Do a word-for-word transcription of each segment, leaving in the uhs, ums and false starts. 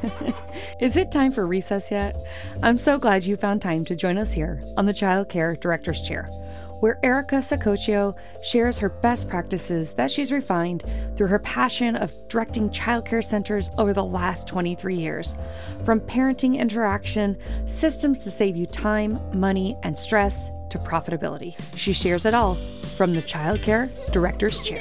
Is it time for recess yet? I'm so glad you found time to join us here on the Child Care Director's Chair, where Erica Sacoccio shares her best practices that she's refined through her passion of directing childcare centers over the last twenty-three years. From parenting interaction, systems to save you time, money, and stress, to profitability. She shares it all from the Child Care Director's Chair.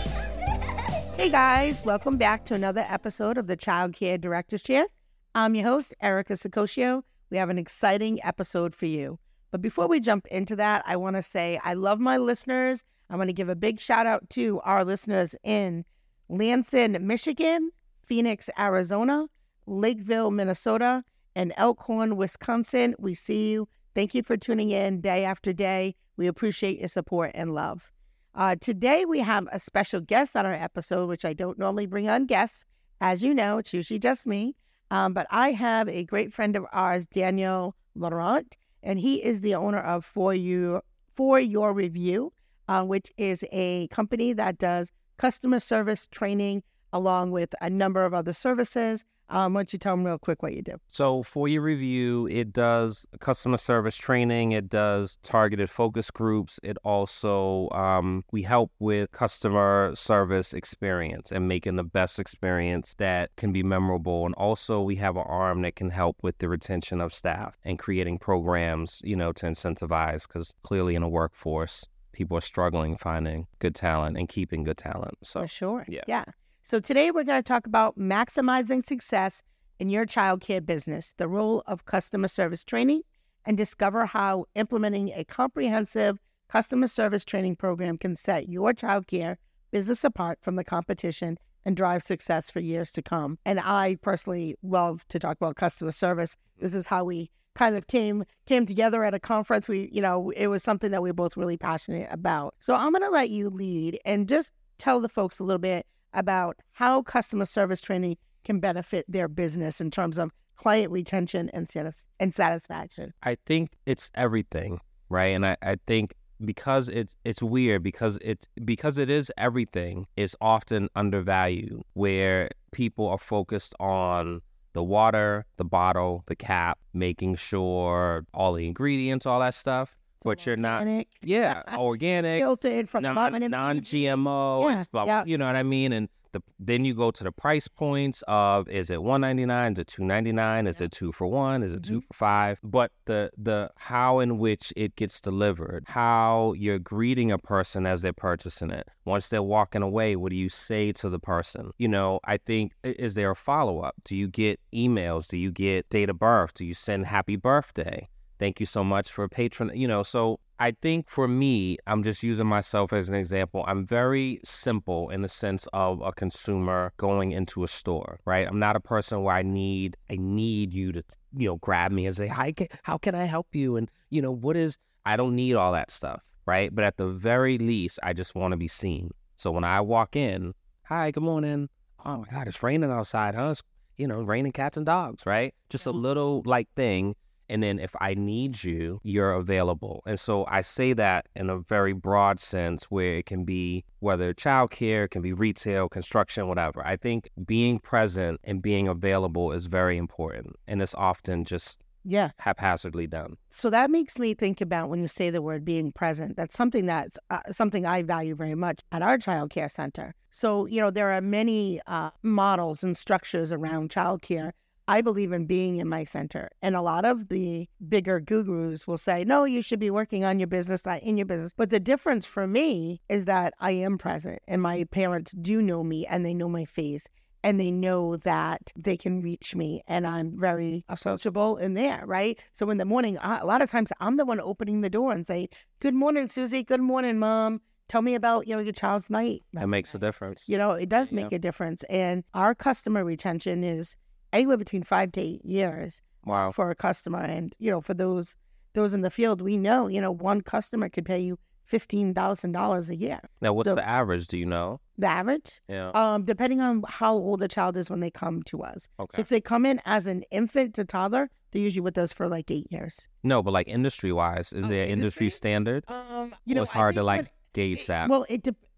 Hey guys, welcome back to another episode of the Child Care Director's Chair. I'm your host, Erica Sacoccio. We have an exciting episode for you. But before we jump into that, I want to say I love my listeners. I want to give a big shout out to our listeners in Lansing, Michigan, Phoenix, Arizona, Lakeville, Minnesota, and Elkhorn, Wisconsin. We see you. Thank you for tuning in day after day. We appreciate your support and love. Uh, today we have a special guest on our episode, which I don't normally bring on guests. As you know, it's usually just me. Um, but I have a great friend of ours, Daniel Laurent, and he is the owner of For You, For Your Review, uh, which is a company that does customer service training along with a number of other services. Um, why don't you tell them real quick what you do? So For Your Review, it does customer service training. It does targeted focus groups. It also, um, we help with customer service experience and making the best experience that can be memorable. And also we have an arm that can help with the retention of staff and creating programs, you know, to incentivize, because clearly in a workforce, people are struggling finding good talent and keeping good talent. So For sure. Yeah. Yeah. So today we're going to talk about maximizing success in your childcare business, the role of customer service training, and discover how implementing a comprehensive customer service training program can set your childcare business apart from the competition and drive success for years to come. And I personally love to talk about customer service. This is how we kind of came came together at a conference. We, you know, it was something that we we're both really passionate about. So I'm going to let you lead and just tell the folks a little bit about how customer service training can benefit their business in terms of client retention and satis- and satisfaction. I think it's everything, right? And I, I think because it's it's weird because it's because it is everything, it's often undervalued, where people are focused on the water, the bottle, the cap, making sure all the ingredients, all that stuff. But you're not, Organic. yeah, organic, Filtered from non, vitamin non-G M O, Yeah, it's blah, yeah. you know what I mean? And the, then you go to the price points of, is it one ninety-nine, is it two ninety-nine, is it two for one, is it Mm-hmm. two for five? But the the how in which it gets delivered, how you're greeting a person as they're purchasing it. Once they're walking away, what do you say to the person? You know, I think, i- is there a follow-up? Do you get emails? Do you get date of birth? Do you send happy birthday? Thank you so much for patron, you know, so I think for me, I'm just using myself as an example. I'm very simple in the sense of a consumer going into a store, right? I'm not a person where I need, I need you to, you know, grab me and say, hi, ca- how can I help you? And, you know, what is, I don't need all that stuff, right? But at the very least, I just want to be seen. So when I walk in, hi, good morning. Oh my God, it's raining outside, huh? It's, you know, raining cats and dogs, right? Just a little like thing. And then if I need you, you're available. And so I say that in a very broad sense, where it can be whether childcare, it can be retail, construction, whatever. I think being present and being available is very important. And it's often just Yeah. haphazardly done. So that makes me think about when you say the word being present. That's something that's uh, something I value very much at our child care center. So, you know, there are many uh, models and structures around childcare. I believe in being in my center. And a lot of the bigger gurus will say, no, you should be working on your business, not in your business. But the difference for me is that I am present and my parents do know me and they know my face and they know that they can reach me and I'm very approachable in there, right? So in the morning, I, a lot of times I'm the one opening the door and say, good morning, Susie. Good morning, Mom. Tell me about, you know, your child's night. That makes a difference. You know, it does make Yeah. a difference. And our customer retention is anywhere between five to eight years Wow. for a customer. And, you know, for those those in the field, we know, you know, one customer could pay you fifteen thousand dollars a year. Now, what's So- the average? Do you know? The average, Yeah. um, depending on how old the child is when they come to us. So Okay. if they come in as an infant to toddler, they're usually with us for like eight years. No, but like industry wise, is Oh, there industry industry? standard? Um, you Or know, it's I hard to think like what- gauge that. Well, it de-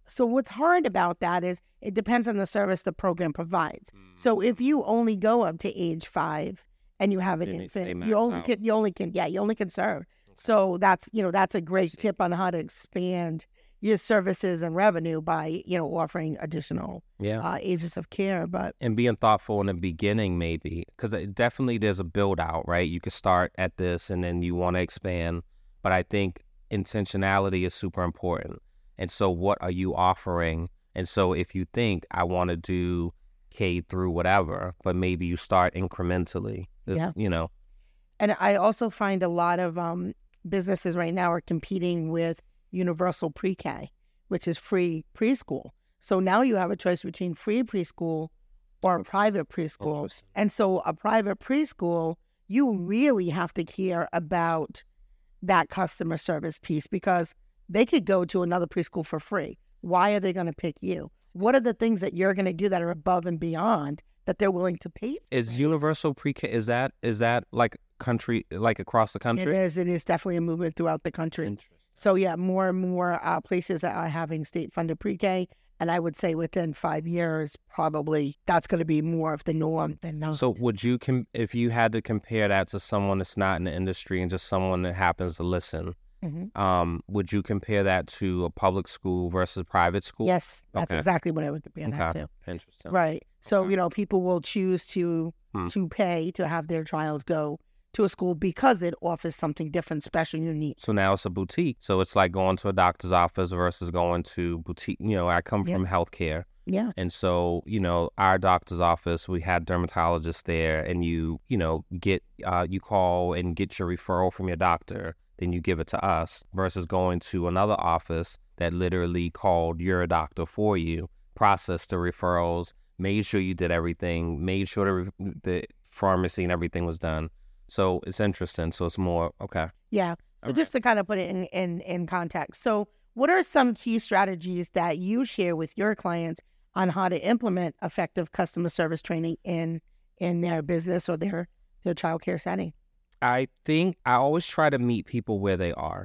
So what's hard about that is it depends on the service the program provides. Mm. So if you only go up to age five and you have an Then they- infant, they max you only out. can, you only can, yeah, you only can serve. So that's, you know, that's a great tip on how to expand your services and revenue by, you know, offering additional Yeah. uh, ages of care. But And being thoughtful in the beginning, maybe, because definitely there's a build out, right? You could start at this and then you want to expand. But I think intentionality is super important. And so what are you offering? And so if you think I want to do K through whatever, but maybe you start incrementally, Yeah. you know. And I also find a lot of um, businesses right now are competing with universal pre-K, which is free preschool. So now you have a choice between free preschool or a private preschool. Interesting. And so a private preschool, you really have to care about that customer service piece because they could go to another preschool for free. Why are they going to pick you? What are the things that you're going to do that are above and beyond that they're willing to pay? Is universal pre-K, is that is that like country, like across the It country? is. It is definitely a movement throughout the country. Interesting. So yeah, more and more uh, places that are having state-funded pre-K, and I would say within five years, probably that's going to be more of the norm than not. So would you, com- if you had to compare that to someone that's not in the industry and just someone that happens to listen, Mhm. um, would you compare that to a public school versus private school? Yes, that's Okay. exactly what I would compare that Okay. to. Interesting. Right. So Okay. you know, people will choose to Hmm. to pay to have their child go to a school because it offers something different, special, unique. So now it's a boutique. So it's like going to a doctor's office versus going to boutique. You know, I come Yeah. from healthcare. Yeah. And so, you know, our doctor's office, we had dermatologists there and you, you know, get, uh, you call and get your referral from your doctor, then you give it to us versus going to another office that literally called your doctor for you, processed the referrals, made sure you did everything, made sure the, re- the pharmacy and everything was done. So it's interesting. So it's more, okay. Yeah. So All just to kind of put it in, in, in context. So what are some key strategies that you share with your clients on how to implement effective customer service training in in their business or their, their childcare setting? I think I always try to meet people where they are.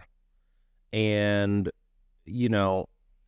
And, you know,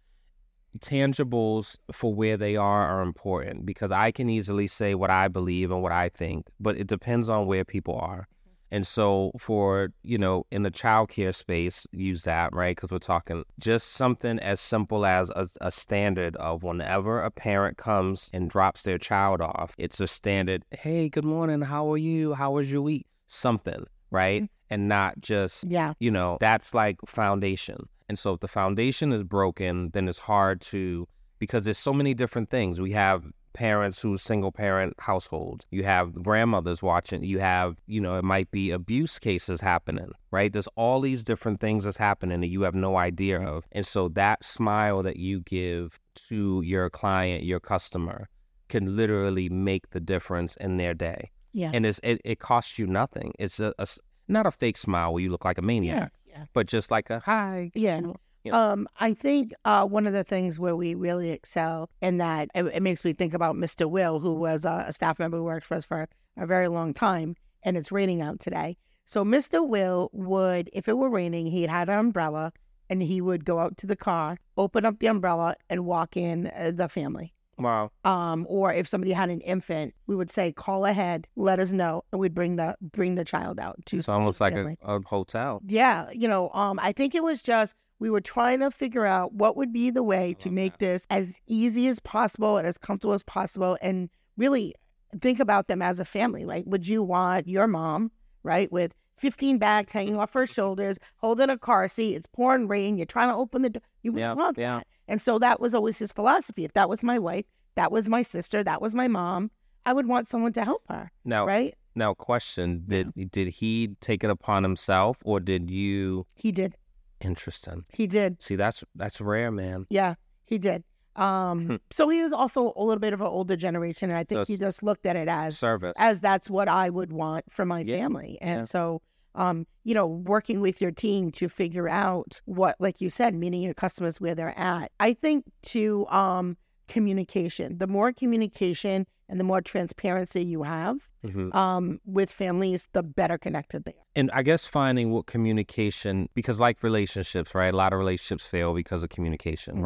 tangibles for where they are are important because I can easily say what I believe and what I think, but it depends on where people are. And so for, you know, in the childcare space, use that, right? Because we're talking just something as simple as a, a standard of whenever a parent comes and drops their child off, it's a standard, hey, good morning, how are you? How was your week? Something, right? Mhm. And not just, Yeah. you know, that's like foundation. And so if the foundation is broken, then it's hard to, because there's so many different things. We have parents who single parent households. You have grandmothers watching. You have, you know, it might be abuse cases happening, right? There's all these different things that's happening that you have no idea of. And so that smile that you give to your client, your customer, can literally make the difference in their day. Yeah. And it's, it, it costs you nothing. It's a, a s- not a fake smile where you look like a maniac, Yeah. but just like a hi. Yeah. Yeah. Um, I think uh, one of the things where we really excel in that, it, it makes me think about Mister Will, who was uh, a staff member who worked for us for a very long time, and it's raining out today. So Mister Will would, if it were raining, he'd had an umbrella, and he would go out to the car, open up the umbrella, and walk in uh, the family. Wow. Um, or if somebody had an infant, we would say, call ahead, let us know, and we'd bring the bring the child out to. It's almost to the like family. a, a hotel. Yeah, you know, um, I think it was just we were trying to figure out what would be the way to love make that. this as easy as possible and as comfortable as possible, and really think about them as a family. Like, would you want your mom, right, with fifteen bags hanging off her shoulders, holding a car seat, it's pouring rain, you're trying to open the door, you would Yeah, want yeah. that. And so that was always his philosophy. If that was my wife, that was my sister, that was my mom, I would want someone to help her, Now, right? now, question: Did did he take it upon himself, or did you? He did. Interesting. He did. See, that's that's rare, man. Yeah, he did. Um, Hmm. so he was also a little bit of an older generation, and I think So he it's- just looked at it as Service. as that's what I would want for my Yeah, family. And yeah. so, um, you know, working with your team to figure out what, like you said, meeting your customers where they're at. I think to um, communication. The more communication and the more transparency you have hmm um, with families, the better connected they are. And I guess finding what communication, because like relationships, right? A lot of relationships fail because of communication, Mhm. right?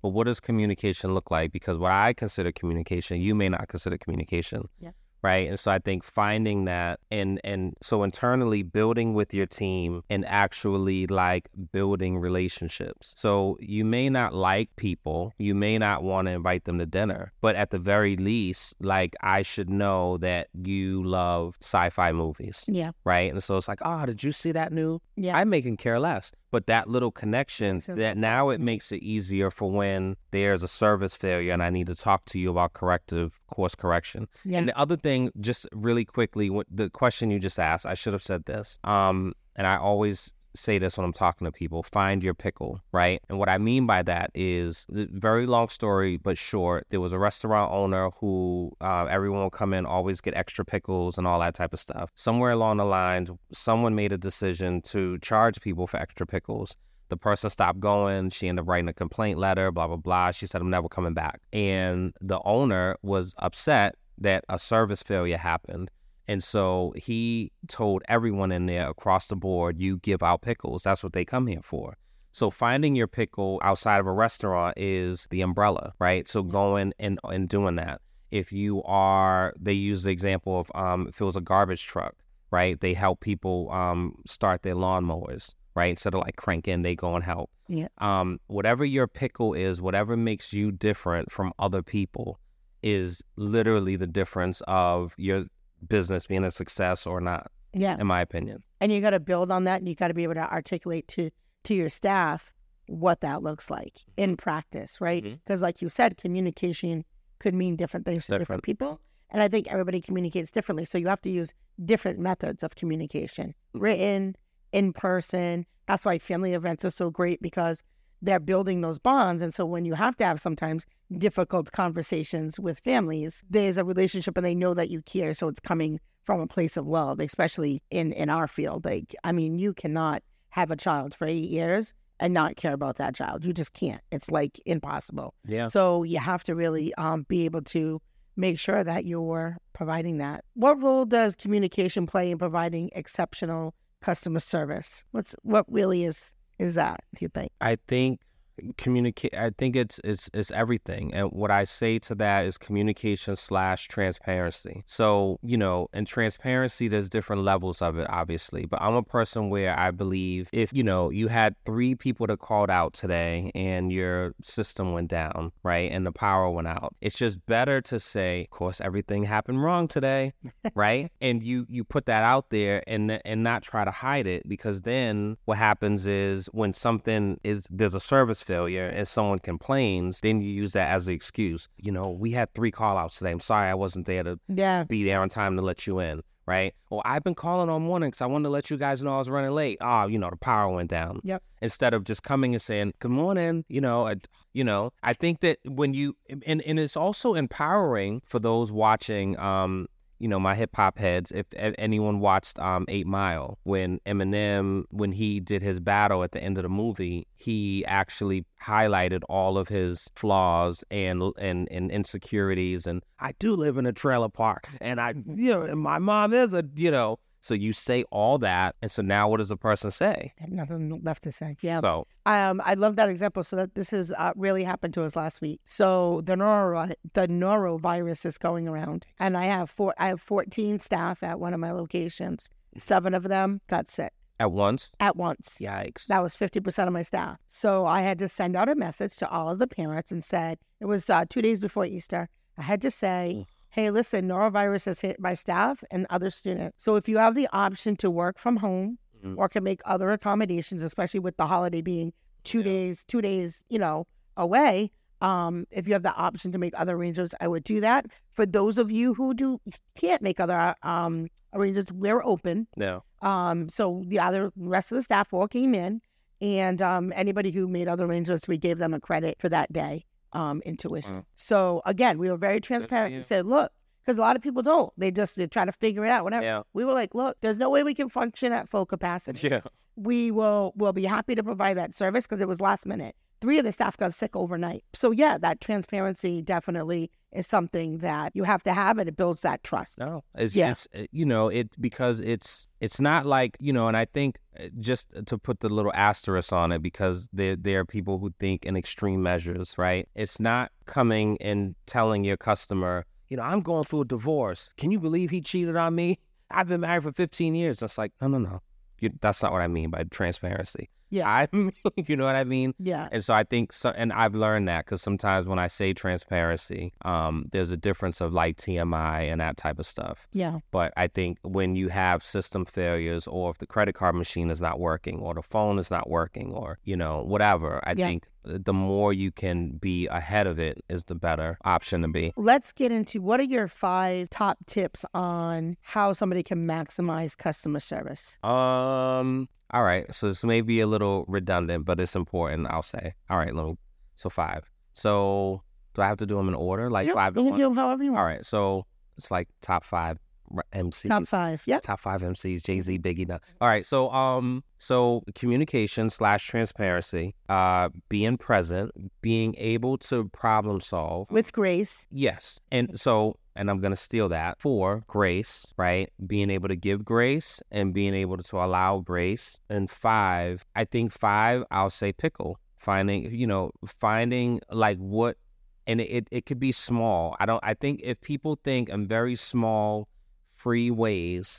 but what does communication look like? Because what I consider communication, you may not consider communication. Yeah. Right. And so I think finding that and and so internally building with your team and actually like building relationships. So you may not like people, you may not want to invite them to dinner, but at the very least, like I should know that you love sci-fi movies. Yeah. Right. And so it's like, oh, did you see that new? Yeah. I making care less. But that little connection, Makes it that now it makes it easier for when there's a service failure and I need to talk to you about corrective course correction. Yeah. And the other thing, just really quickly, what- the question you just asked, I should have said this. Um, and I always say this when I'm talking to people, find your pickle, right? And what I mean by that is, very long story, but short, there was a restaurant owner who uh, everyone would come in, always get extra pickles and all that type of stuff. Somewhere along the lines, someone made a decision to charge people for extra pickles. The person stopped going. She ended up writing a complaint letter, blah, blah, blah. She said, I'm never coming back. And the owner was upset that a service failure happened. And so he told everyone in there across the board, you give out pickles. That's what they come here for. So finding your pickle outside of a restaurant is the umbrella, right? So going and, and doing that. If you are, they use the example of um, if it was a garbage truck, right? They help people um, start their lawnmowers, right? Instead of like cranking, they go and help. Yeah. Um, whatever your pickle is, whatever makes you different from other people is literally the difference of your business being a success or not, Yeah. in my opinion. And you got to build on that, and you got to be able to articulate to to your staff what that looks like in practice, right? Because Mhm. like you said, communication could mean different things to different. Different. people. And I think everybody communicates differently. So you have to use different methods of communication, written, in person. That's why family events are so great, because they're building those bonds. And so when you have to have sometimes difficult conversations with families, there's a relationship and they know that you care. So it's coming from a place of love, especially in, in our field. Like, I mean, you cannot have a child for eight years and not care about that child. You just can't. It's like impossible. Yeah. So you have to really um, be able to make sure that you're providing that. What role does communication play in providing exceptional customer service? What's what really is is that, do you think? I think communicate. I think it's it's it's everything, and what I say to that is communication slash transparency. So you know, in transparency, there's different levels of it, obviously. But I'm a person where I believe if you know you had three people that called out today, and your system went down, right, and the power went out, it's just better to say, of course, everything happened wrong today, right, and you you put that out there, and and not try to hide it, because then what happens is when something is there's a service failure and someone complains, then you use that as the excuse. You know, we had three call outs today. I'm sorry I wasn't there to Yeah. be there on time to let you in, right? Or I've been calling all morning because I wanted to let you guys know I was running late. Oh, you know, the power went down. Yep. Instead of just coming and saying, good morning, you know, I, you know, I think that when you, and, and it's also empowering for those watching, um, you know, my hip hop heads, if, if anyone watched um, Eight Mile, when Eminem, when he did his battle at the end of the movie, he actually highlighted all of his flaws and and, and insecurities. And I do live in a trailer park, and I, you know, and my mom is a, you know, so you say all that. And so now what does a person say? I have nothing left to say. Yeah. So Um, I love that example. So that this has uh, really happened to us last week. So the noro the norovirus is going around, and I have four. I have fourteen staff at one of my locations. Seven of them got sick at once, at once. yikes. That was fifty percent of my staff. So I had to send out a message to all of the parents and said, it was uh, two days before Easter. I had to say, Mm. hey, listen, norovirus has hit my staff and other students. So if you have the option to work from home, Mhm. or can make other accommodations, especially with the holiday being two Yeah. days, two days, you know, away. Um, if you have the option to make other arrangements, I would do that. For those of you who do can't make other um arrangements, we're open. No. Um, so the other rest of the staff all came in, and um, anybody who made other arrangements, we gave them a credit for that day um, in tuition. Wow. So again, we were very transparent. you. We said, look, because a lot of people don't. They just they try to figure it out. Whatever. Yeah. We were like, look, there's no way we can function at full capacity. Yeah. We will will be happy to provide that service because it was last minute. three of the staff got sick overnight. So yeah, that transparency definitely is something that you have to have, and it builds that trust. No, it's, Yeah. it's you know, it because it's it's not like, you know, and I think just to put the little asterisk on it, because there there are people who think in extreme measures, right? It's not coming and telling your customer, you know, I'm going through a divorce. Can you believe he cheated on me? I've been married for fifteen years. It's like, no, no, no. You, that's not what I mean by transparency. Yeah. I mean, you know what I mean? Yeah. And so I think, so, and I've learned that because sometimes when I say transparency, um, there's a difference of like T M I and that type of stuff. Yeah. But I think when you have system failures, or if the credit card machine is not working, or the phone is not working, or, you know, whatever, I Yeah. think the more you can be ahead of it is the better option to be. Let's get into, what are your five top tips on how somebody can maximize customer service? Um, all right. So this may be a little redundant, but it's important, I'll say. All right, let me, so five. So do I have to do them in order? Like You know, five to you can one? do them however you want. All right. So it's like top five r- M Cs. Top five. Yep. Top five M Cs, Jay-Z, Biggie. Nuts. All right. So, um, so communication slash transparency, uh, being present, being able to problem solve. With grace. Yes. And so, and I'm going to steal that. Four, grace, right? Being able to give grace and being able to allow grace. And five, I think five, I'll say pickle. Finding, you know, finding like what, and it, it could be small. I don't, I think if people think in very small, free ways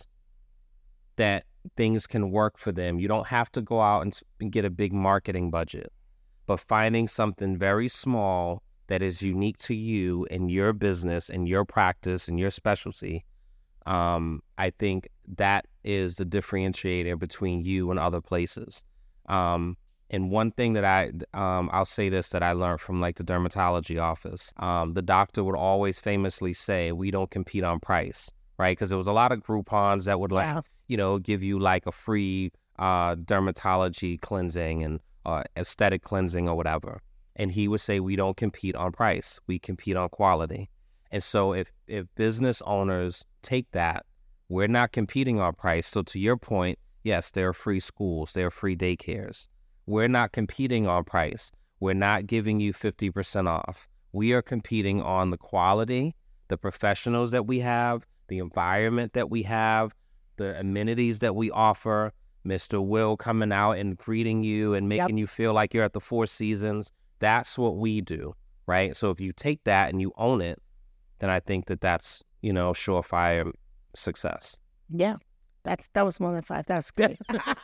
that things can work for them, you don't have to go out and, and get a big marketing budget, but finding something very small that is unique to you and your business and your practice and your specialty, um, I think that is the differentiator between you and other places. Um, and one thing that I, um, I'll say this, that I learned from like the dermatology office, um, the doctor would always famously say, we don't compete on price, right? Because there was a lot of Groupons that would like, Yeah. you know, give you like a free uh, dermatology cleansing and uh, aesthetic cleansing or whatever. And he would say, we don't compete on price. We compete on quality. And so if, if business owners take that, we're not competing on price. So to your point, yes, there are free schools, there are free daycares. We're not competing on price. We're not giving you fifty percent off. We are competing on the quality, the professionals that we have, the environment that we have, the amenities that we offer, Mister Will coming out and greeting you and making Yep. you feel like you're at the Four Seasons. That's what we do, right? So if you take that and you own it, then I think that that's, you know, surefire success. Yeah. That's, that was more than five. That's good.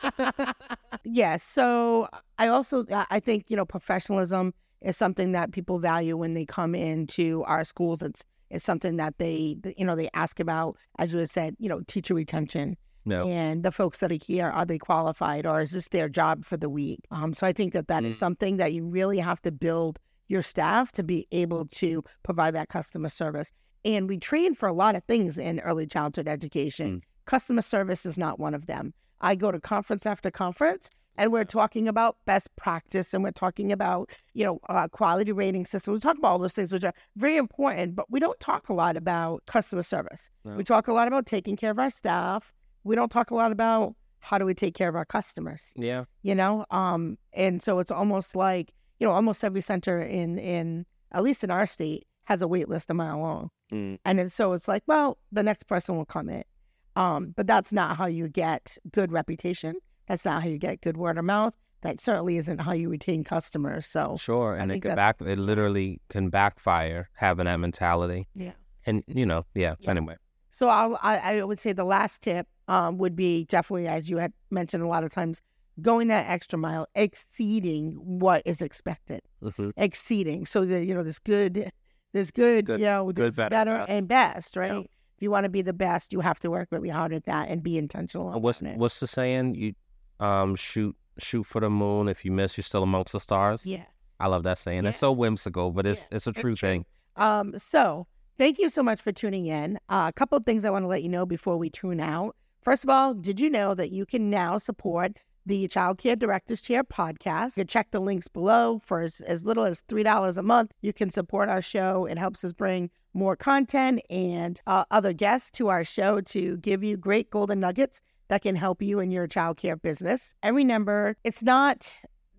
Yeah. So I also, I I think, you know, professionalism is something that people value when they come into our schools. It's, it's something that they, you know, they ask about, as you had said, you know, teacher retention. No. And the folks that are here, are they qualified, or is this their job for the week? Um, so I think that that is Mm. something that you really have to build your staff to be able to provide that customer service. And we train for a lot of things in early childhood education. Mm. Customer service is not one of them. I go to conference after conference, and we're talking about best practice, and we're talking about, you know, uh, quality rating systems. We talk about all those things, which are very important, but we don't talk a lot about customer service. No. We talk a lot about taking care of our staff. We don't talk a lot about how do we take care of our customers, Yeah. you know? Um, and so it's almost like, you know, almost every center in, in at least in our state, has a wait list a mile long. Mm. And then, so it's like, well, the next person will come in. Um, but that's not how you get good reputation. That's not how you get good word of mouth. That certainly isn't how you retain customers. So Sure. I And it think can that's- back, it literally can backfire having that mentality. yeah. And, you know, yeah, Yeah. anyway. So I'll, I, I would say the last tip um, would be definitely, as you had mentioned a lot of times, going that extra mile, exceeding what is expected, Mhm. exceeding. So that, you know, there's good, there's good, Good- you know, good, there's better, better, best. and best, right? Yeah. If you want to be the best, you have to work really hard at that and be intentional Uh, What's about it. what's the saying? You um shoot shoot for the moon. If you miss, you're still amongst the stars. Yeah. I love that saying. It's Yeah. so whimsical, but it's Yeah, it's a it's true true. thing. Um, so thank you so much for tuning in. Uh, a couple of things I want to let you know before we tune out. First of all, did you know that you can now support the Child Care Directors Chair podcast? You can check the links below. For as, as little as three dollars a month, you can support our show. It helps us bring more content and uh, other guests to our show to give you great golden nuggets that can help you in your child care business. And remember, it's not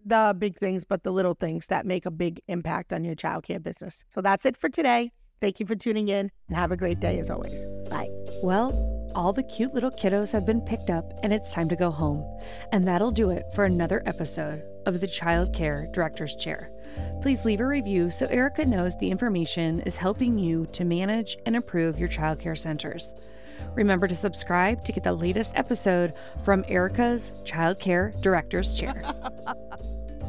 the big things, but the little things that make a big impact on your childcare business. So that's it for today. Thank you for tuning in and have a great day as always. Bye. Well, all the cute little kiddos have been picked up and it's time to go home. And that'll do it for another episode of the Child Care Director's Chair. Please leave a review so Erica knows the information is helping you to manage and improve your childcare centers. Remember to subscribe to get the latest episode from Erica's Child Care Director's Chair.